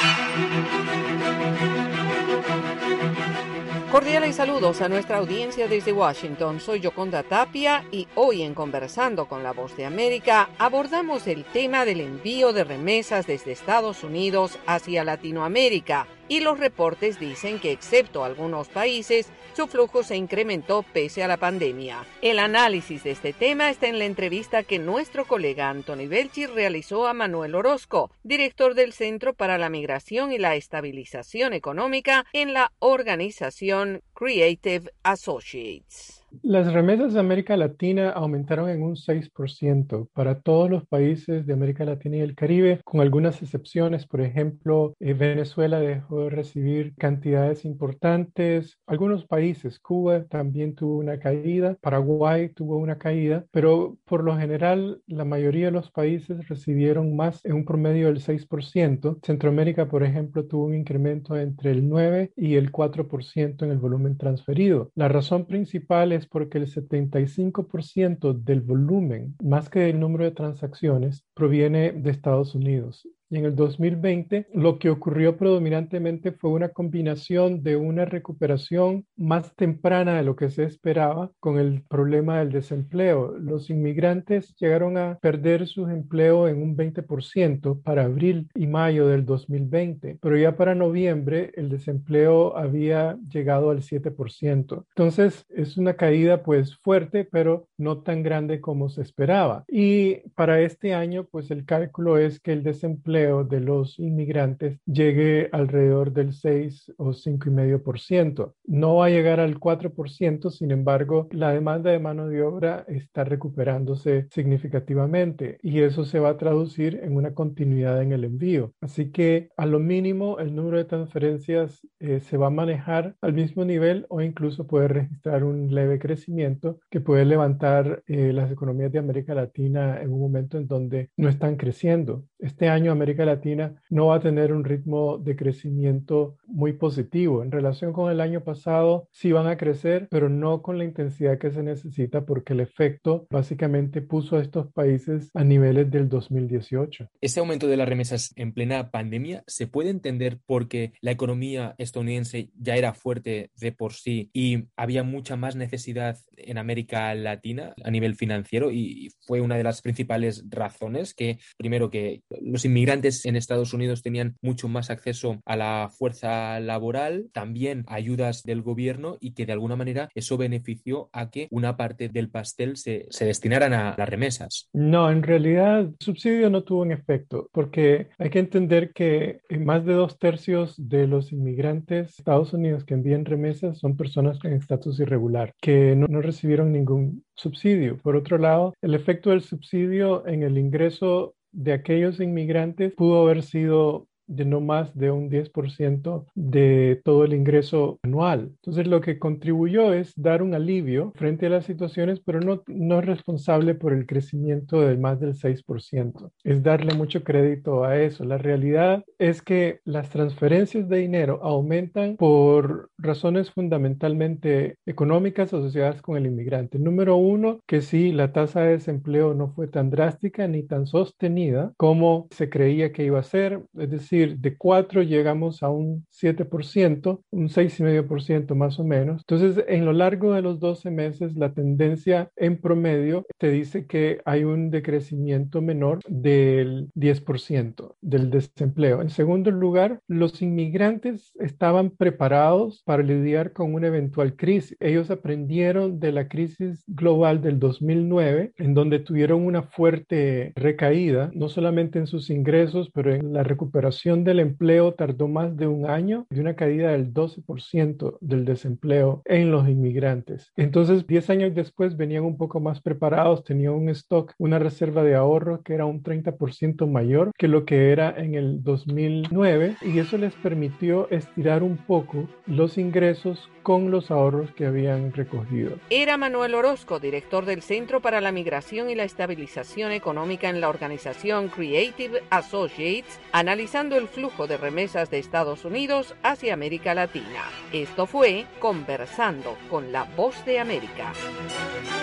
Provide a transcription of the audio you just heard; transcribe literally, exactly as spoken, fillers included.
Cordiales saludos a nuestra audiencia desde Washington. Soy Yoconda Tapia y hoy en Conversando con la Voz de América abordamos el tema del envío de remesas desde Estados Unidos hacia Latinoamérica. Y los reportes dicen que, excepto algunos países, su flujo se incrementó pese a la pandemia. El análisis de este tema está en la entrevista que nuestro colega Anthony Belchi realizó a Manuel Orozco, director del Centro para la Migración y la Estabilización Económica en la organización Creative Associates. Las remesas de América Latina aumentaron en un seis por ciento para todos los países de América Latina y el Caribe, con algunas excepciones. Por ejemplo, eh, Venezuela dejó de recibir cantidades importantes. Algunos países, Cuba también tuvo una caída, Paraguay tuvo una caída, pero por lo general la mayoría de los países recibieron más, en un promedio del seis por ciento. Centroamérica, por ejemplo, tuvo un incremento entre el nueve y el cuatro por ciento en el volumen transferido. La razón principal es porque el setenta y cinco por ciento del volumen, más que del número de transacciones, proviene de Estados Unidos. Y en el dos mil veinte, lo que ocurrió predominantemente fue una combinación de una recuperación más temprana de lo que se esperaba con el problema del desempleo. Los inmigrantes llegaron a perder su empleo en un veinte por ciento para abril y mayo del dos mil veinte, pero ya para noviembre el desempleo había llegado al siete por ciento. Entonces es una caída pues fuerte, pero no tan grande como se esperaba. Y para este año pues el cálculo es que el desempleo de los inmigrantes llegue alrededor del seis o cinco coma cinco por ciento. No va a llegar al cuatro por ciento, sin embargo, la demanda de mano de obra está recuperándose significativamente y eso se va a traducir en una continuidad en el envío. Así que a lo mínimo el número de transferencias eh, se va a manejar al mismo nivel o incluso puede registrar un leve crecimiento que puede levantar eh, las economías de América Latina en un momento en donde no están creciendo. Este año América Latina no va a tener un ritmo de crecimiento muy positivo. En relación con el año pasado, sí van a crecer, pero no con la intensidad que se necesita porque el efecto básicamente puso a estos países a niveles del dos mil dieciocho. Ese aumento de las remesas en plena pandemia se puede entender porque la economía estadounidense ya era fuerte de por sí y había mucha más necesidad en América Latina a nivel financiero y fue una de las principales razones que, primero, que los inmigrantes en Estados Unidos tenían mucho más acceso a la fuerza laboral, también ayudas del gobierno y que de alguna manera eso benefició a que una parte del pastel se, se destinaran a las remesas. No, en realidad el subsidio no tuvo un efecto porque hay que entender que más de dos tercios de los inmigrantes de Estados Unidos que envían remesas son personas en estatus irregular que no, no recibieron ningún subsidio. Por otro lado, el efecto del subsidio en el ingreso de aquellos inmigrantes pudo haber sido de no más de un diez por ciento de todo el ingreso anual. Entonces, lo que contribuyó es dar un alivio frente a las situaciones, pero no, no es responsable por el crecimiento de más del seis por ciento. Es darle mucho crédito a eso. La realidad es que las transferencias de dinero aumentan por razones fundamentalmente económicas asociadas con el inmigrante. Número uno, que sí, la tasa de desempleo no fue tan drástica ni tan sostenida como se creía que iba a ser, es decir, de cuatro llegamos a un siete por ciento, un seis coma cinco por ciento más o menos. Entonces, en lo largo de los doce meses, la tendencia en promedio te dice que hay un decrecimiento menor del diez por ciento del desempleo. En segundo lugar, los inmigrantes estaban preparados para lidiar con una eventual crisis. Ellos aprendieron de la crisis global del dos mil nueve, en donde tuvieron una fuerte recaída, no solamente en sus ingresos, pero en la recuperación del empleo tardó más de un año y una caída del doce por ciento del desempleo en los inmigrantes. Entonces, diez años después venían un poco más preparados, tenían un stock, una reserva de ahorro que era un treinta por ciento mayor que lo que era en el dos mil nueve y eso les permitió estirar un poco los ingresos con los ahorros que habían recogido. Era Manuel Orozco, director del Centro para la Migración y la Estabilización Económica en la organización Creative Associates, analizando el flujo de remesas de Estados Unidos hacia América Latina. Esto fue Conversando con la Voz de América.